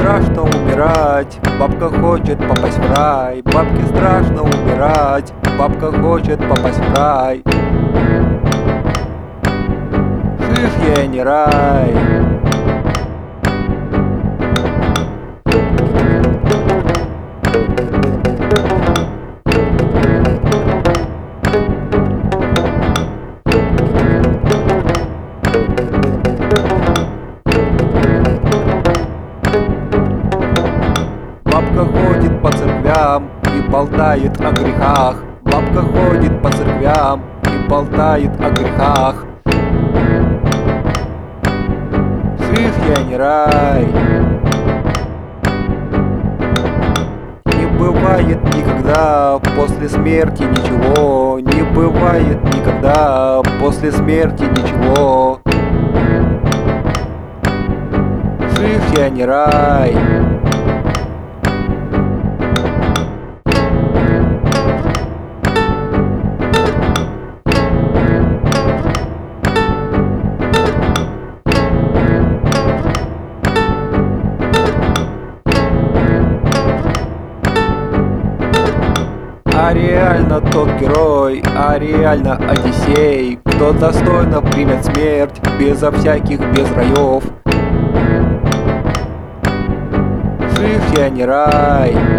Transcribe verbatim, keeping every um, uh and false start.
страшно умирать, бабка хочет попасть в рай. Бабке страшно умирать, бабка хочет попасть в рай. Шиш, я не рай. Бабка ходит по церквям и болтает о грехах. Бабка ходит по церквям и болтает о грехах. Шиш, я не рай. Не бывает никогда после смерти ничего. Не бывает никогда после смерти ничего. Шиш, я не рай. А реально тот герой, а реально Одиссей, кто достойно примет смерть, безо всяких, без раев. Шиш, я не рай.